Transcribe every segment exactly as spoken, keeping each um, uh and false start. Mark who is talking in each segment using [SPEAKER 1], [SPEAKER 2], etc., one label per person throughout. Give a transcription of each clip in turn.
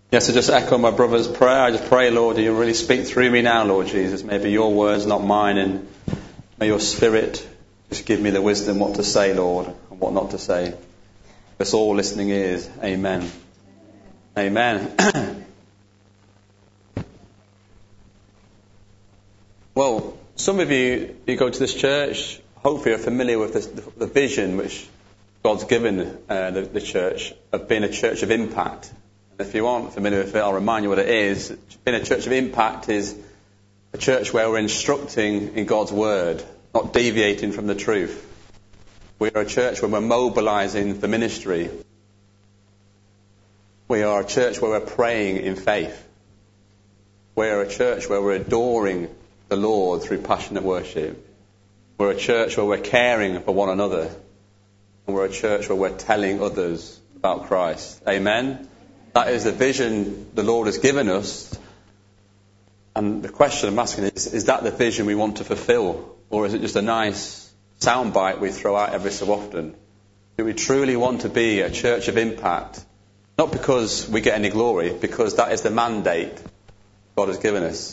[SPEAKER 1] Yes, to just echo my brother's prayer, I just pray, Lord, that you really speak through me now, Lord Jesus. Maybe your words, not mine, and may your Spirit just give me the wisdom what to say, Lord, and what not to say. Us all listening ears. Amen. Amen. Well, some of you, you go to this church, hopefully are familiar with this, the, the vision which God's given uh, the, the church of being a church of impact. If you aren't familiar with it, I'll remind you what it is. Being a church of impact is a church where we're instructing in God's word, not deviating from the truth. We are a church where we're mobilizing for ministry. We are a church where we're praying in faith. We are a church where we're adoring the Lord through passionate worship. We're a church where we're caring for one another. And we're a church where we're telling others about Christ. Amen? That is the vision the Lord has given us. And the question I'm asking is, is that the vision we want to fulfill? Or is it just a nice soundbite we throw out every so often? Do we truly want to be a church of impact? Not because we get any glory, because that is the mandate God has given us.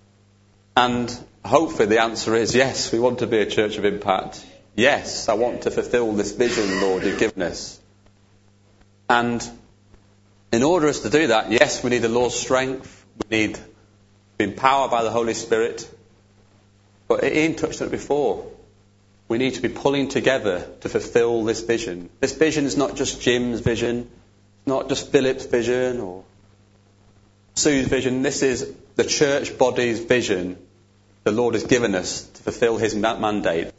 [SPEAKER 1] And hopefully the answer is yes, we want to be a church of impact. Yes, I want to fulfill this vision, Lord, you've given us. And in order for us to do that, yes, we need the Lord's strength. We need to be empowered by the Holy Spirit. But Ian touched on it before. We need to be pulling together to fulfill this vision. This vision is not just Jim's vision. It's not just Philip's vision or Sue's vision. This is the church body's vision the Lord has given us to fulfill his mandate.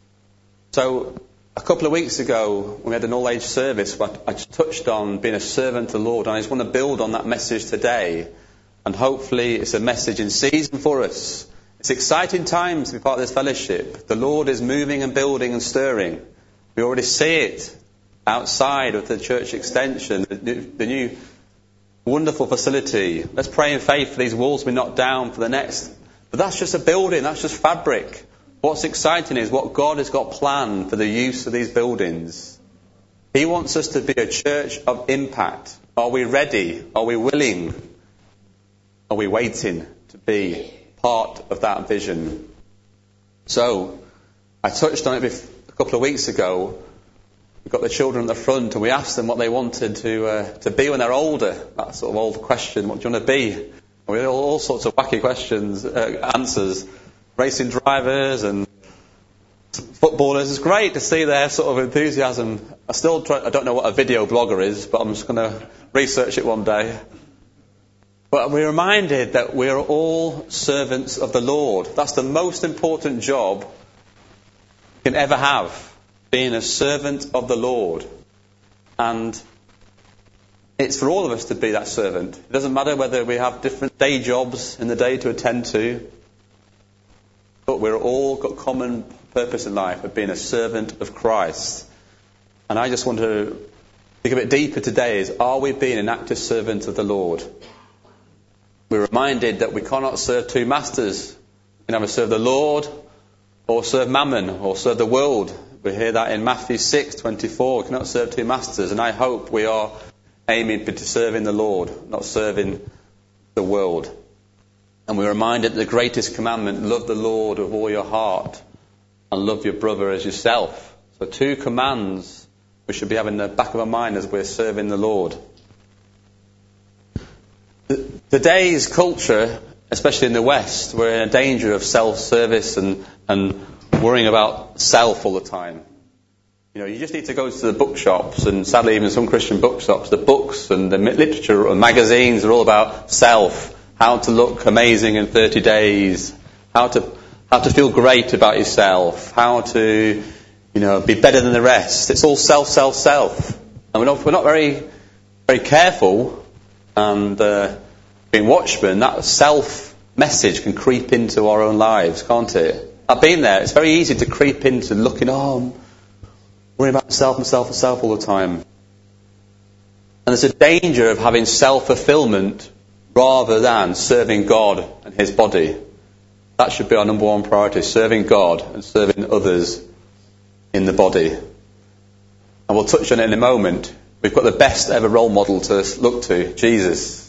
[SPEAKER 1] So a couple of weeks ago, when we had an all-age service, I just touched on being a servant to the Lord, and I just want to build on that message today. And hopefully it's a message in season for us. It's exciting times to be part of this fellowship. The Lord is moving and building and stirring. We already see it outside of the church extension, the new, the new wonderful facility. Let's pray in faith for these walls to be knocked down for the next. But that's just a building, that's just fabric. What's exciting is what God has got planned for the use of these buildings. He wants us to be a church of impact. Are we ready? Are we willing? Are we waiting to be part of that vision? So, I touched on it a couple of weeks ago. We've got the children at the front and we asked them what they wanted to uh, to be when they're older. That sort of old question, what do you want to be? And we had all, all sorts of wacky questions, uh, answers. Racing drivers and footballers. It's great to see their sort of enthusiasm. I still try, I don't know what a video blogger is, but I'm just going to research it one day. But we're reminded that we're all servants of the Lord. That's the most important job you can ever have, being a servant of the Lord. And it's for all of us to be that servant. It doesn't matter whether we have different day jobs in the day to attend to. But we're all got common purpose in life of being a servant of Christ. And I just want to dig a bit deeper today is, are we being an active servant of the Lord? We're reminded that we cannot serve two masters. We can either serve the Lord or serve mammon or serve the world. We hear that in Matthew six twenty-four. We cannot serve two masters. And I hope we are aiming to serving the Lord, not serving the world. And we're reminded that the greatest commandment, love the Lord with all your heart and love your brother as yourself. So two commands we should be having in the back of our mind as we're serving the Lord. Today's culture, especially in the West, we're in a danger of self-service and, and worrying about self all the time. You know, you just need to go to the bookshops, and sadly even some Christian bookshops, the books and the literature and magazines are all about self. How to look amazing in thirty days, how to how to feel great about yourself, how to, you know, be better than the rest. It's all self, self, self, and we're not we're not very very careful. And uh, being watchmen, that self message can creep into our own lives, can't it? I've been there. It's very easy to creep into looking, oh, I'm worrying about myself, myself, myself all the time. And there's a danger of having self-fulfillment rather than serving God and his body. That should be our number one priority, serving God and serving others in the body. And we'll touch on it in a moment. We've got the best ever role model to look to, Jesus.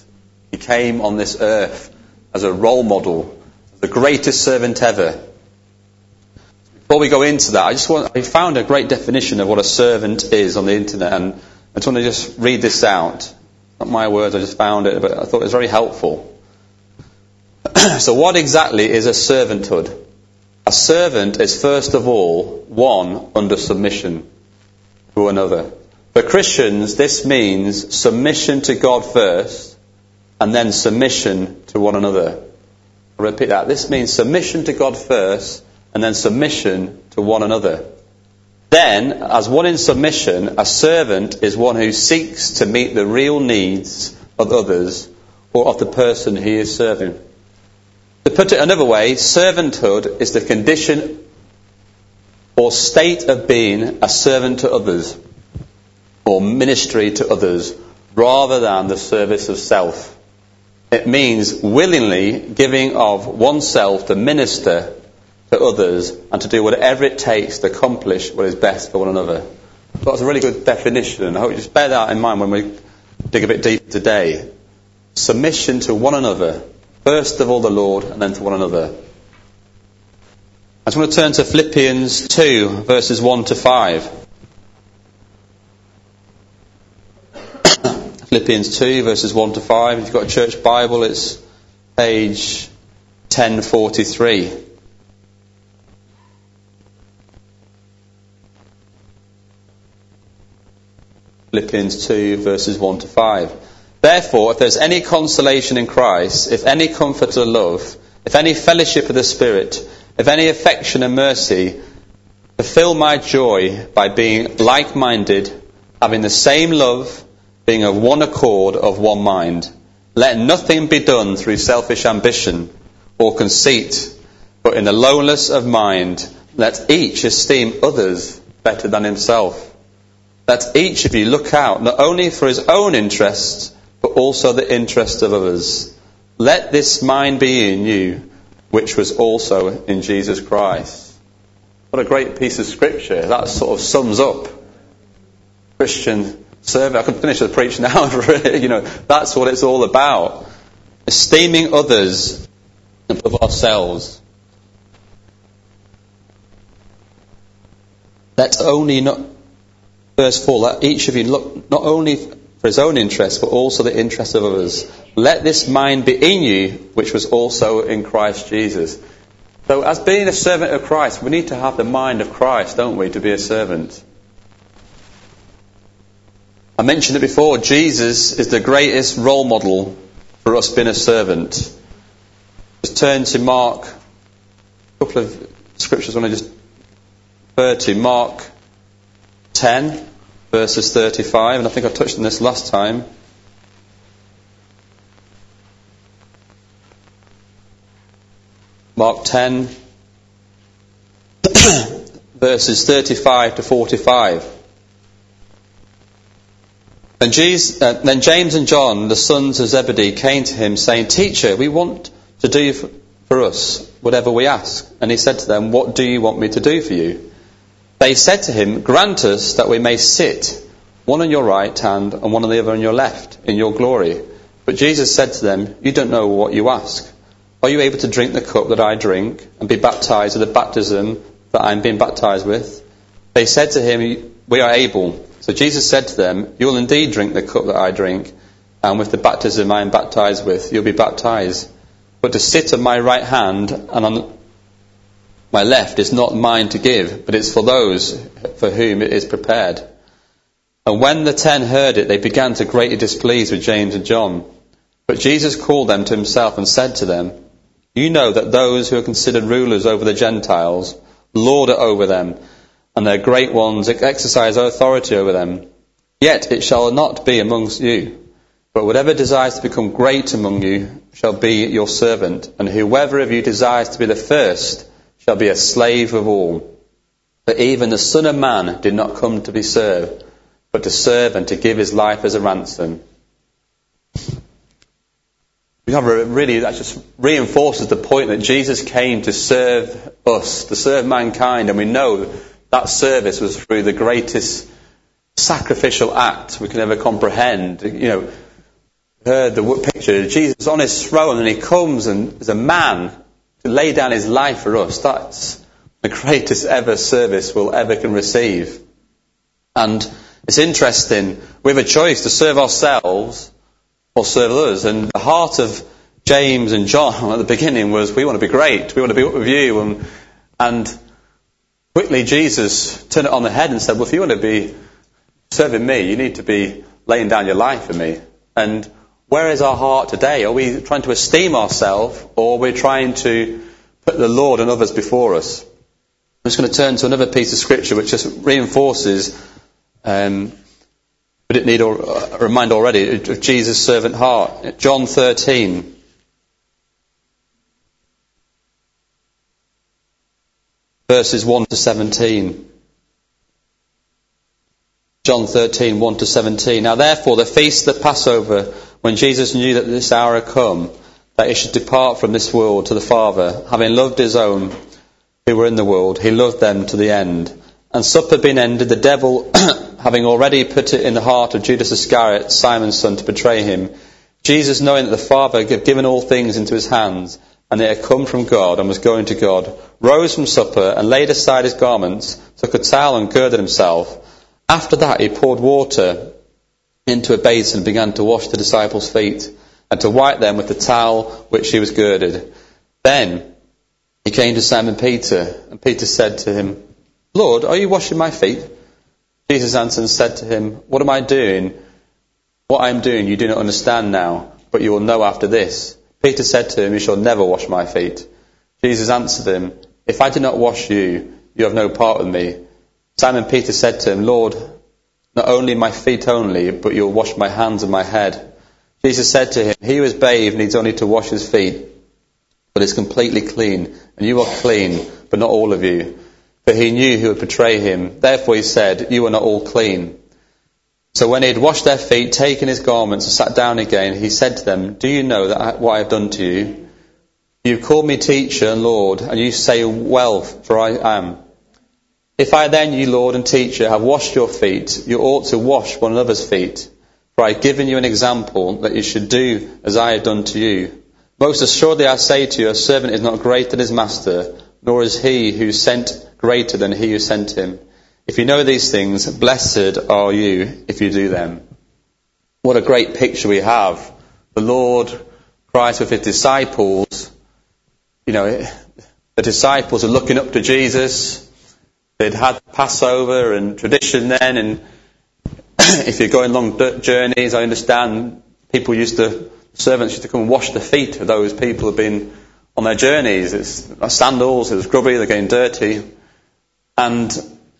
[SPEAKER 1] He came on this earth as a role model, the greatest servant ever. Before we go into that, I just want, I found a great definition of what a servant is on the internet, and I just want to just read this out. Not my words, I just found it, but I thought it was very helpful. So what exactly is a servanthood? A servant is first of all one under submission to another. For Christians, this means submission to God first, and then submission to one another. I'll repeat that. This means submission to God first, and then submission to one another. Then, as one in submission, a servant is one who seeks to meet the real needs of others or of the person he is serving. To put it another way, servanthood is the condition or state of being a servant to others or ministry to others rather than the service of self. It means willingly giving of oneself to minister to others and to do whatever it takes to accomplish what is best for one another. That's a really good definition, and I hope you just bear that in mind when we dig a bit deeper today. Submission to one another, first of all the Lord, and then to one another. I just want to turn to Philippians two, verses one to five. Philippians two, verses one to five. If you've got a church Bible, it's page ten forty-three. Philippians two, verses one to five. Therefore, if there's any consolation in Christ, if any comfort or love, if any fellowship of the Spirit, if any affection and mercy, fulfill my joy by being like-minded, having the same love, being of one accord, of one mind. Let nothing be done through selfish ambition or conceit, but in the lowliness of mind, let each esteem others better than himself. Let each of you look out not only for his own interests, but also the interests of others. Let this mind be in you, which was also in Jesus Christ. What a great piece of scripture. That sort of sums up Christian service. I could finish the preach now. You know, that's what it's all about. Esteeming others above ourselves. Let only not... Verse four, let each of you look not only for his own interest, but also the interest of others. Let this mind be in you, which was also in Christ Jesus. So as being a servant of Christ, we need to have the mind of Christ, don't we, to be a servant. I mentioned it before, Jesus is the greatest role model for us being a servant. Just turn to Mark, a couple of scriptures I want to just refer to. Mark ten, verses thirty-five, and I think I touched on this last time. Mark ten, verses thirty-five to forty-five. And Jesus, uh, then James and John, the sons of Zebedee, came to him, saying, Teacher, we want to do for, for us whatever we ask. And he said to them, What do you want me to do for you? They said to him, Grant us that we may sit, one on your right hand and one on the other on your left, in your glory. But Jesus said to them, You don't know what you ask. Are you able to drink the cup that I drink, and be baptized with the baptism that I am being baptized with? They said to him, We are able. So Jesus said to them, You will indeed drink the cup that I drink, and with the baptism I am baptized with, you'll be baptized. But to sit on my right hand and on my left is not mine to give, but it's for those for whom it is prepared. And when the ten heard it, they began to greatly displease with James and John. But Jesus called them to himself and said to them, You know that those who are considered rulers over the Gentiles lord it over them, and their great ones exercise authority over them. Yet it shall not be amongst you, but whatever desires to become great among you shall be your servant, and whoever of you desires to be the first shall be a slave of all. For even the Son of Man did not come to be served, but to serve and to give his life as a ransom. We have a really, that just reinforces the point that Jesus came to serve us, to serve mankind, and we know that service was through the greatest sacrificial act we can ever comprehend. You know, heard the picture, Jesus on his throne, and he comes and is a man to lay down his life for us. That's the greatest ever service we'll ever can receive. And it's interesting, we have a choice to serve ourselves or serve others. And the heart of James and John at the beginning was, we want to be great, we want to be up with you. And, and quickly Jesus turned it on the head and said, well, if you want to be serving me, you need to be laying down your life for me. And where is our heart today? Are we trying to esteem ourselves, or are we trying to put the Lord and others before us? I'm just going to turn to another piece of scripture which just reinforces, um, we didn't need a reminder already, of Jesus' servant heart. John thirteen. Verses one to seventeen. John thirteen, one to seventeen. Now therefore the feast of the Passover, when Jesus knew that this hour had come, that he should depart from this world to the Father, having loved his own who were in the world, he loved them to the end. And supper being ended, the devil, having already put it in the heart of Judas Iscariot, Simon's son, to betray him, Jesus, knowing that the Father had given all things into his hands, and it had come from God and was going to God, rose from supper and laid aside his garments, took a towel and girded himself. After that he poured water into a basin and began to wash the disciples' feet, and to wipe them with the towel which he was girded. Then he came to Simon Peter, and Peter said to him, Lord, are you washing my feet? Jesus answered and said to him, What am I doing? What I am doing you do not understand now, but you will know after this. Peter said to him, You shall never wash my feet. Jesus answered him, If I do not wash you, you have no part with me. Simon Peter said to him, Lord, not only my feet only, but you will wash my hands and my head. Jesus said to him, He who is bathed needs only to wash his feet, but is completely clean, and you are clean, but not all of you. For he knew who would betray him. Therefore he said, You are not all clean. So when he had washed their feet, taken his garments, and sat down again, he said to them, Do you know that I, what I have done to you? You have called me teacher and Lord, and you say, Well, for I am. If I then, you Lord and teacher, have washed your feet, you ought to wash one another's feet. For I have given you an example that you should do as I have done to you. Most assuredly I say to you, a servant is not greater than his master, nor is he who sent greater than he who sent him. If you know these things, blessed are you if you do them. What a great picture we have. The Lord Christ with his disciples. You know, the disciples are looking up to Jesus. They'd had Passover and tradition then, and if you're going long journeys, I understand people used to, servants used to come and wash the feet of those people who have been on their journeys. It's sandals, it's grubby, they're getting dirty. And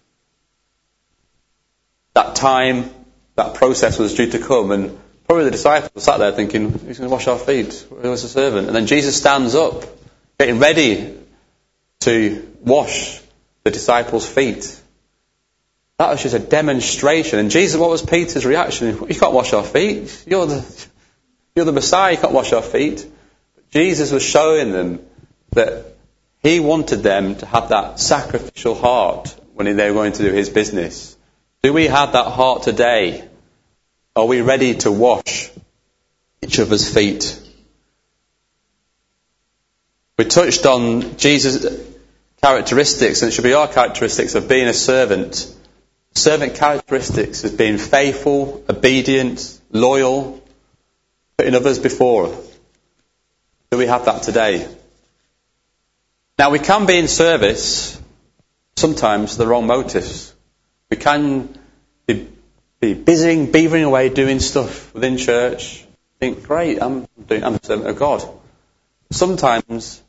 [SPEAKER 1] that time, that process was due to come, and probably the disciples sat there thinking, who's going to wash our feet? Who's the servant? And then Jesus stands up, getting ready to wash the disciples' feet. That was just a demonstration. And Jesus, what was Peter's reaction? You can't wash our feet. You're the, you're the Messiah, you can't wash our feet. But Jesus was showing them that he wanted them to have that sacrificial heart when they were going to do his business. Do we have that heart today? Are we ready to wash each other's feet? We touched on Jesus' characteristics, and it should be our characteristics of being a servant. Servant characteristics is being faithful, obedient, loyal, putting others before. Do we have that today? Now, we can be in service sometimes for the wrong motives. We can be, be busying, beavering away, doing stuff within church. Think, great, I'm doing, I'm a servant of God. Sometimes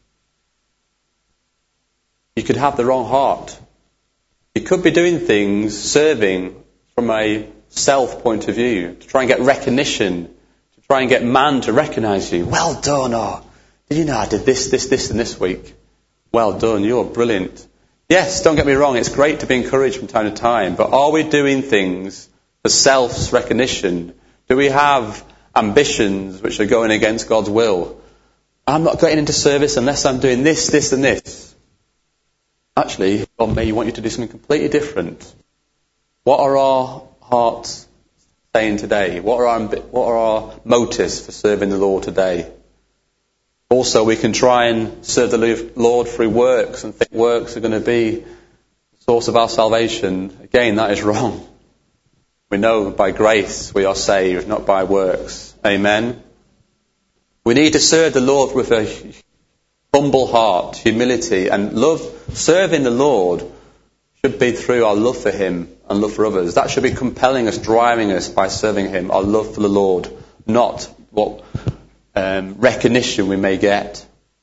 [SPEAKER 1] you could have the wrong heart. You could be doing things, serving from a self point of view, to try and get recognition, to try and get man to recognise you. Well done, or did you know I did this, this, this, and this week? Well done, you're brilliant. Yes, don't get me wrong, it's great to be encouraged from time to time, but are we doing things for self's recognition? Do we have ambitions which are going against God's will? I'm not getting into service unless I'm doing this, this, and this. Actually, God may want you to do something completely different. What are our hearts saying today? What are our, what are our motives for serving the Lord today? Also, we can try and serve the Lord through works and think works are going to be the source of our salvation. Again, that is wrong. We know by grace we are saved, not by works. Amen. We need to serve the Lord with a humble heart, humility, and love. Serving the Lord should be through our love for Him and love for others. That should be compelling us, driving us by serving Him, our love for the Lord, not what um, recognition we may get.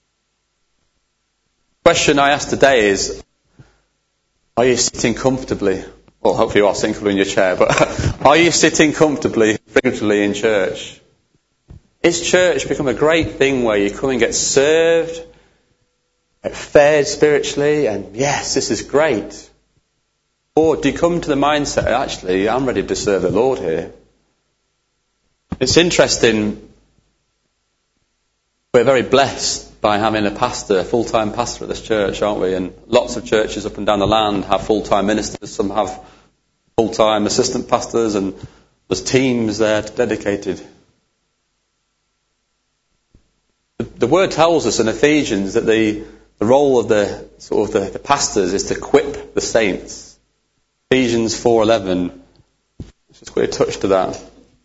[SPEAKER 1] The question I ask today is, are you sitting comfortably? Well, hopefully you are sitting comfortably in your chair, but are you sitting comfortably, figuratively in church? Is church become a great thing where you come and get served, get fed spiritually, and yes, this is great? Or do you come to the mindset, actually, I'm ready to serve the Lord here? It's interesting, we're very blessed by having a pastor, a full-time pastor at this church, aren't we? And lots of churches up and down the land have full-time ministers, some have full-time assistant pastors, and there's teams there dedicated. The word tells us in Ephesians that the, the role of the sort of the, the pastors is to equip the saints. Ephesians four eleven. Let's just quickly touch to that.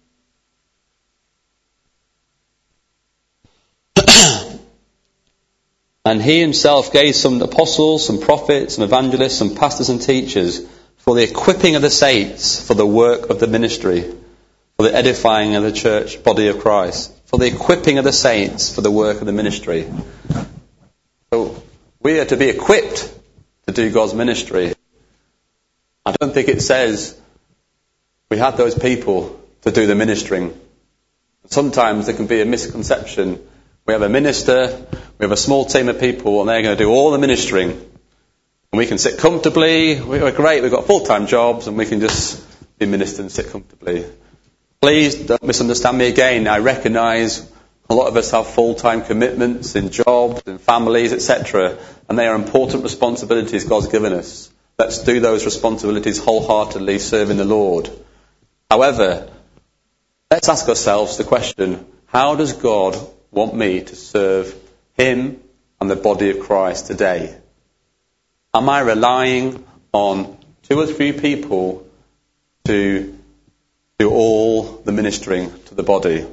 [SPEAKER 1] And he himself gave some apostles, some prophets, some evangelists, some pastors and teachers for the equipping of the saints for the work of the ministry, for the edifying of the church body of Christ, for the equipping of the saints for the work of the ministry. So we are to be equipped to do God's ministry. I don't think it says we have those people to do the ministering. Sometimes there can be a misconception. We have a minister, we have a small team of people, and they're going to do all the ministering. And we can sit comfortably, we're great, we've got full-time jobs, and we can just be ministered and sit comfortably. Please don't misunderstand me again. I recognise a lot of us have full-time commitments in jobs, in families, et cetera, and they are important responsibilities God's given us. Let's do those responsibilities wholeheartedly, serving the Lord. However, let's ask ourselves the question, how does God want me to serve Him and the body of Christ today? Am I relying on two or three people to do all the ministering to the body?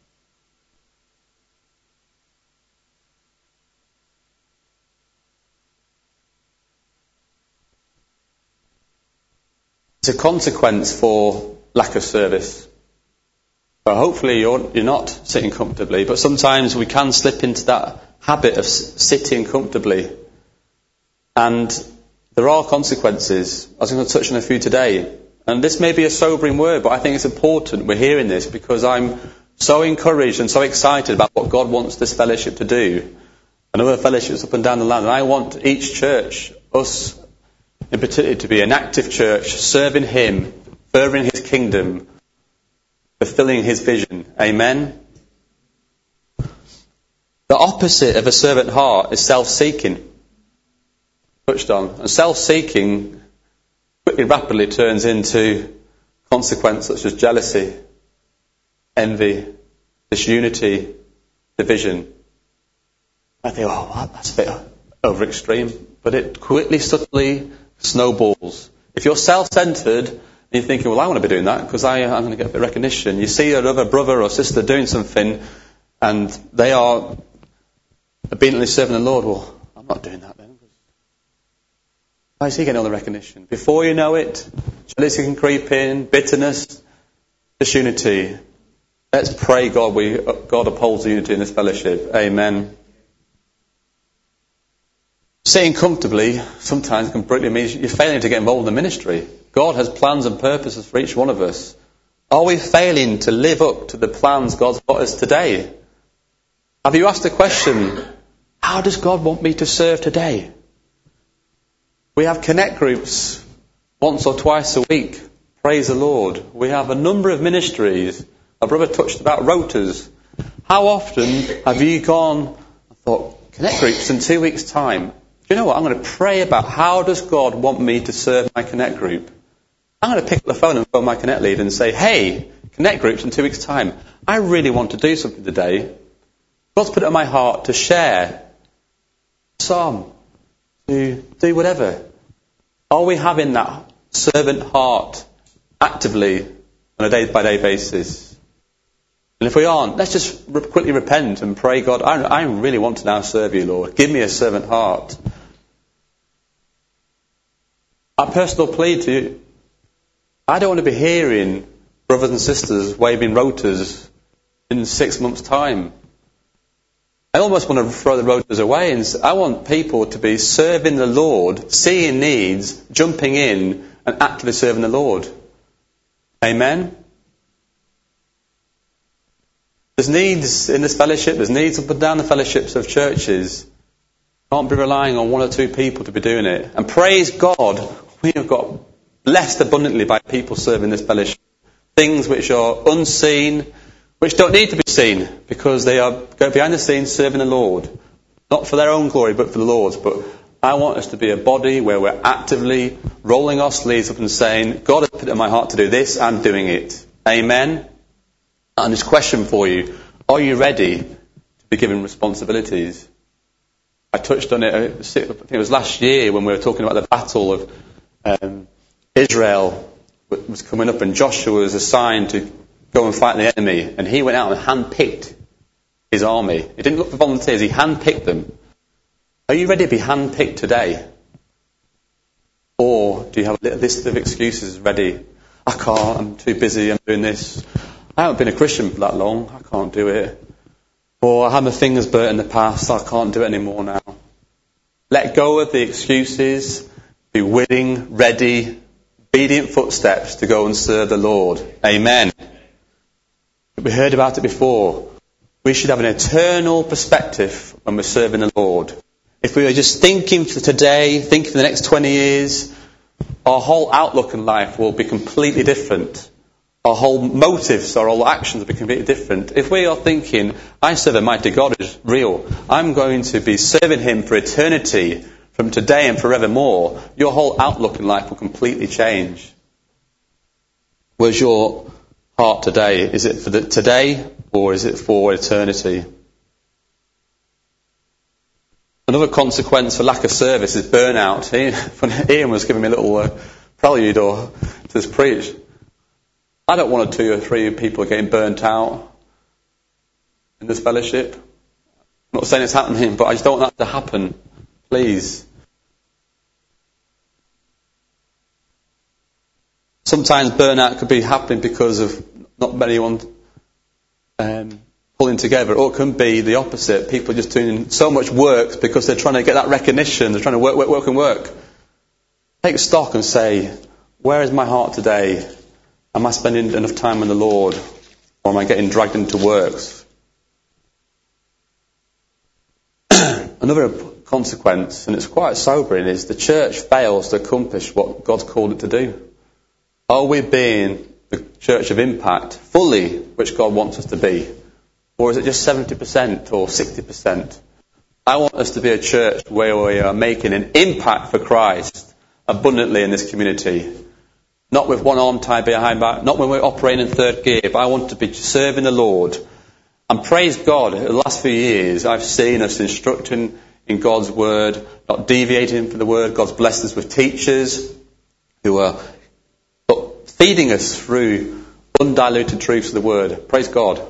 [SPEAKER 1] It's a consequence for lack of service. So hopefully you're, you're not sitting comfortably, but sometimes we can slip into that habit of sitting comfortably. And there are consequences. I was going to touch on a few today. And this may be a sobering word, but I think it's important we're hearing this because I'm so encouraged and so excited about what God wants this fellowship to do. And other fellowships up and down the land. And I want each church, us in particular, to be an active church, serving Him, furthering His kingdom, fulfilling His vision. Amen? The opposite of a servant heart is self-seeking. Touched on. And self-seeking quickly, rapidly turns into consequences such as jealousy, envy, disunity, division. I think, oh, that's a bit over extreme. But it quickly, subtly snowballs. If you're self-centered, and you're thinking, well, I want to be doing that because I'm going to get a bit of recognition. You see another brother or sister doing something and they are obediently serving the Lord. Well, I'm not doing that then. Why is he getting all the recognition? Before you know it, jealousy can creep in, bitterness, disunity. Let's pray God we God upholds the unity in this fellowship. Amen. Sitting comfortably sometimes completely means you're failing to get involved in the ministry. God has plans and purposes for each one of us. Are we failing to live up to the plans God's got us today? Have you asked the question, how does God want me to serve today? We have connect groups once or twice a week. Praise the Lord. We have a number of ministries. Our brother touched about rotas. How often have you gone and thought, connect groups in two weeks' time? Do you know what? I'm going to pray about how does God want me to serve my connect group. I'm going to pick up the phone and phone my connect lead and say, hey, Connect groups in two weeks' time. I really want to do something today. God's put it on my heart to share a psalm, to do whatever. Are we having that servant heart actively on a day-by-day basis? And if we aren't, let's just re- quickly repent and pray, God, I, I really want to now serve you, Lord. Give me a servant heart. Our personal plea to you, I don't want to be hearing brothers and sisters waving rotors in six months' time. I almost want to throw the rotors away, and I want people to be serving the Lord, seeing needs, jumping in and actively serving the Lord. Amen? There's needs in this fellowship, there's needs up and down the fellowships of churches. Can't be relying on one or two people to be doing it. And praise God, we have got blessed abundantly by people serving this fellowship. Things which are unseen, which don't need to be seen, because they are go behind the scenes serving the Lord. Not for their own glory, but for the Lord's. But I want us to be a body where we're actively rolling our sleeves up and saying, God has put it in my heart to do this, I'm doing it. Amen? And this question for you, are you ready to be given responsibilities? I touched on it, I think it was last year when we were talking about the battle of um, Israel was coming up, and Joshua was assigned to go and fight the enemy, and he went out and handpicked his army. He didn't look for volunteers, he handpicked them. Are you ready to be handpicked today? Or do you have a list of excuses ready? I can't, I'm too busy, I'm doing this. I haven't been a Christian for that long, I can't do it. Or I had my fingers burnt in the past, I can't do it anymore now. Let go of the excuses, be willing, ready, obedient footsteps to go and serve the Lord. Amen. We heard about it before. We should have an eternal perspective when we're serving the Lord. If we are just thinking for today, thinking for the next twenty years, our whole outlook in life will be completely different. Our whole motives, our whole actions will be completely different. If we are thinking, I serve a mighty God who is real, I'm going to be serving him for eternity, from today and forevermore, your whole outlook in life will completely change. Where's your heart today? Is it for the today or is it for eternity? Another consequence for lack of service is burnout. Ian was giving me a little uh, prelude or to this preach. I don't want two or three people getting burnt out in this fellowship. I'm not saying it's happening, but I just don't want that to happen. Please. Sometimes burnout could be happening because of not many one um, pulling together, or it can be the opposite. People just doing so much work because they're trying to get that recognition. They're trying to work, work, work and work. Take stock and say, where is my heart today? Am I spending enough time with the Lord? Or am I getting dragged into works? Another consequence, and it's quite sobering, is the church fails to accomplish what God's called it to do. Are we being the church of impact fully, which God wants us to be? Or is it just seventy percent or sixty percent? I want us to be a church where we are making an impact for Christ abundantly in this community. Not with one arm tied behind back, not when we're operating in third gear, but I want to be serving the Lord. And praise God, in the last few years, I've seen us instructing in God's Word, not deviating from the Word. God's blessed us with teachers who are feeding us through undiluted truths of the Word. Praise God.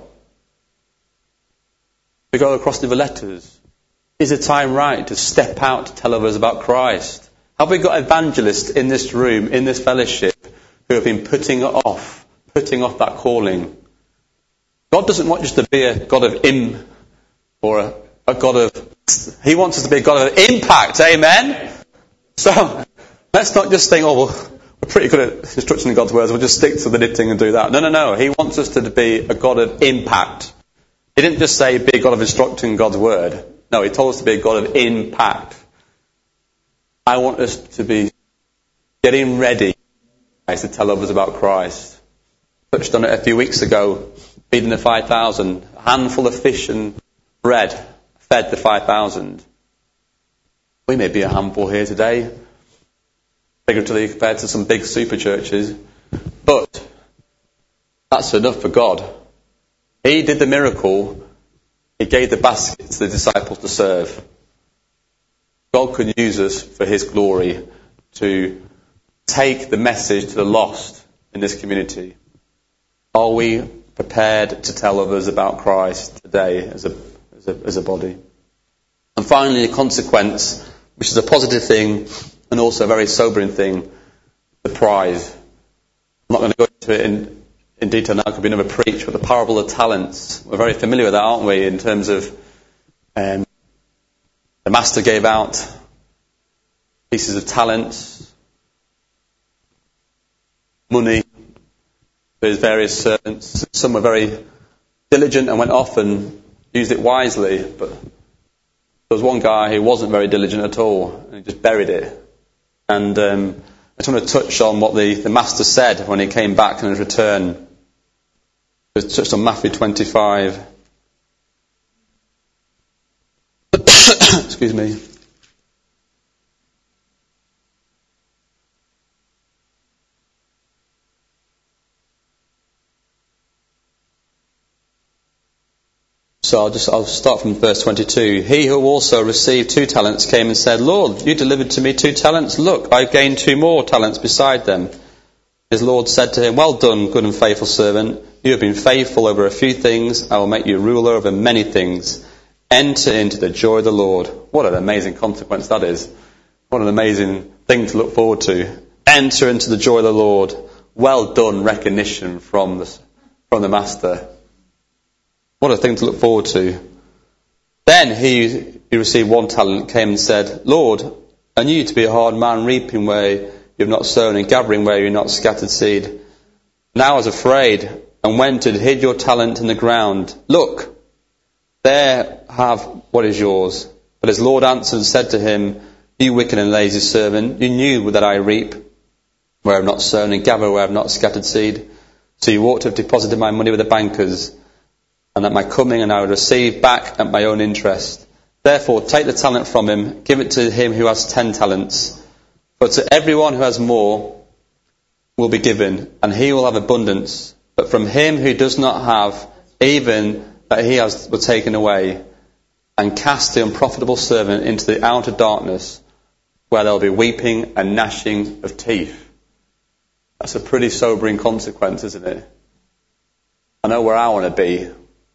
[SPEAKER 1] We go across the letters. Is the time right to step out to tell others about Christ? Have we got evangelists in this room, in this fellowship, who have been putting off, putting off that calling? God doesn't want us to be a God of im, or a, a God of, He wants us to be a God of impact, amen? So, let's not just think, oh, well, we're pretty good at instructing in God's words, we'll just stick to the knitting and do that. No, no, no, He wants us to be a God of impact. He didn't just say be a God of instructing God's word. No, He told us to be a God of impact. I want us to be getting ready to tell others about Christ. Touched on it a few weeks ago, feeding the five thousand. A handful of fish and bread fed the five thousand. We may be a handful here today, figuratively compared to some big super churches, but That's enough for God. He did the miracle. He gave the basket to the disciples to serve. God can use us for His glory to take the message to the lost in this community. Are we prepared to tell others about Christ today as a, as a, as a body? And finally, a consequence, which is a positive thing and also a very sobering thing, the prize. I'm not going to go into it in, in detail now, it could be another preach, but the parable of talents. We're very familiar with that, aren't we, in terms of um, the master gave out pieces of talents, money for his various servants. Some were very diligent and went off and used it wisely, but there was one guy who wasn't very diligent at all, and he just buried it. And um, I just want to touch on what the, the master said when he came back on his return. It's touched on Matthew twenty-five. Excuse me. So I'll just I'll start from verse twenty-two. He who also received two talents came and said, Lord, you delivered to me two talents. Look, I've gained two more talents beside them. His Lord said to him, well done, good and faithful servant. You have been faithful over a few things. I will make you ruler over many things. Enter into the joy of the Lord. What an amazing consequence that is. What an amazing thing to look forward to. Enter into the joy of the Lord. Well done recognition from the, from the master. What a thing to look forward to. Then he who received one talent came and said, Lord, I knew you to be a hard man, reaping where you have not sown and gathering where you have not scattered seed. Now I was afraid and went and hid your talent in the ground. Look, there have what is yours. But his Lord answered and said to him, you wicked and lazy servant, you knew that I reap where I have not sown and gather where I have not scattered seed. So you ought to have deposited my money with the bankers, and at my coming and I would receive back at my own interest. Therefore take the talent from him, give it to him who has ten talents. For to everyone who has more will be given, and he will have abundance. But from him who does not have, even that he has will taken away. And cast the unprofitable servant into the outer darkness, where there will be weeping and gnashing of teeth. That's a pretty sobering consequence, isn't it? I know where I want to be.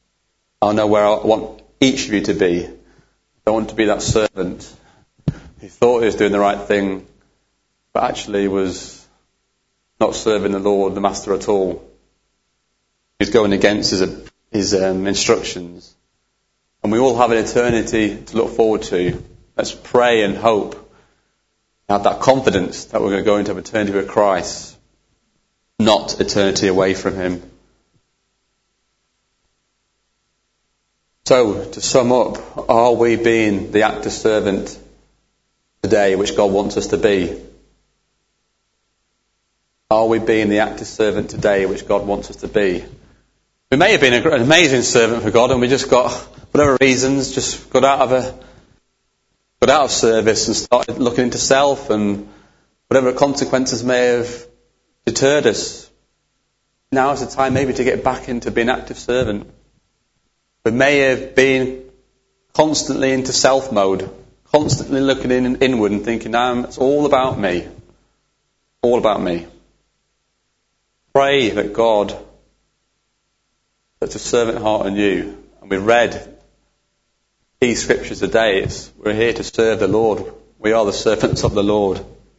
[SPEAKER 1] I know where I want each of you to be. I want to be that servant who thought he was doing the right thing, but actually was not serving the Lord, the Master at all. He's going against his, his um, instructions. And we all have an eternity to look forward to. Let's pray and hope, have that confidence that we're going to go into eternity with Christ, not eternity away from Him. So, to sum up, are we being the active servant today which God wants us to be? Are we being the active servant today which God wants us to be? We may have been an amazing servant for God and we just got, whatever reasons, just got out of a got out of service and started looking into self, and whatever consequences may have deterred us. Now is the time maybe to get back into being an active servant. We may have been constantly into self mode, constantly looking in, inward and thinking, now it's all about me. All about me. Pray that God puts a servant heart on you. And we read these scriptures today. It's, we're here to serve the Lord. We are the servants of the Lord.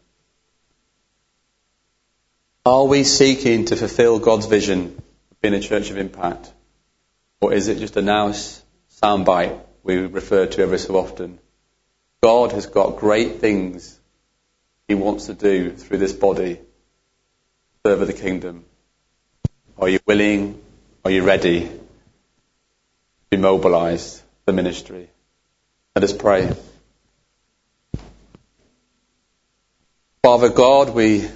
[SPEAKER 1] Are we seeking to fulfill God's vision of being a church of impact? Or is it just a now soundbite we refer to every so often? God has got great things He wants to do through this body to further the kingdom. Are you willing? Are you ready to be mobilized for ministry? Let us pray. Father God, we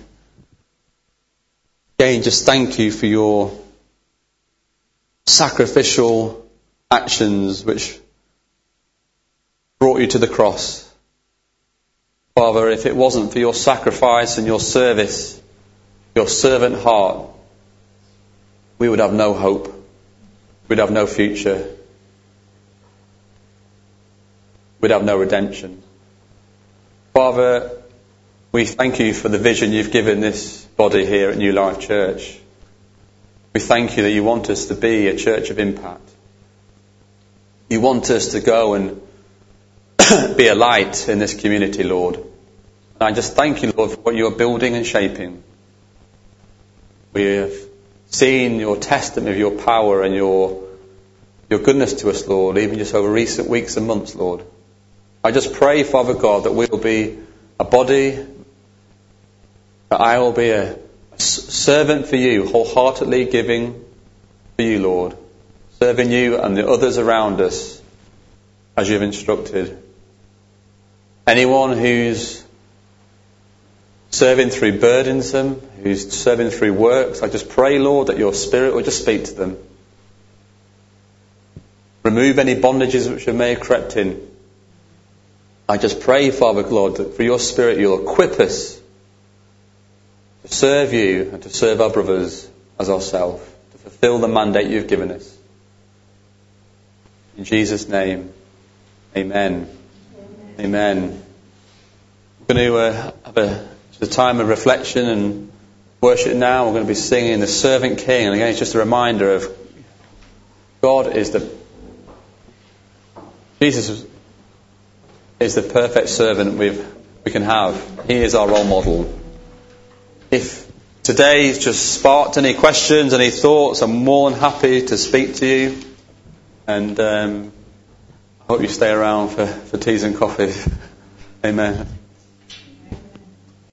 [SPEAKER 1] again just thank you for your sacrificial actions which brought you to the cross. Father, if it wasn't for your sacrifice and your service, your servant heart, we would have no hope. We'd have no future. We'd have no redemption. Father, we thank you for the vision you've given this body here at New Life Church. We thank you that you want us to be a church of impact. You want us to go and be a light in this community, Lord. And I just thank you, Lord, for what you're building and shaping. We have seen your testimony of your power and your your goodness to us, Lord, even just over recent weeks and months, Lord. I just pray, Father God, that we will be a body, that I will be a, a servant for you, wholeheartedly giving for you, Lord, serving you and the others around us as you've instructed. Anyone who's serving through burdensome, who's serving through works, I just pray, Lord, that your Spirit will just speak to them. Remove any bondages which may have crept in. I just pray, Father Lord, that for your Spirit you'll equip us to serve you and to serve our brothers as ourselves, to fulfill the mandate you've given us. In Jesus' name, amen. Amen. Amen. We're going to uh, have a, a time of reflection and worship now. We're going to be singing the Servant King. And again, it's just a reminder of God is the... Jesus is the perfect servant we've, we can have. He is our role model. If today's just sparked any questions, any thoughts, I'm more than happy to speak to you. And um, I hope you stay around for, for teas and coffee. Amen.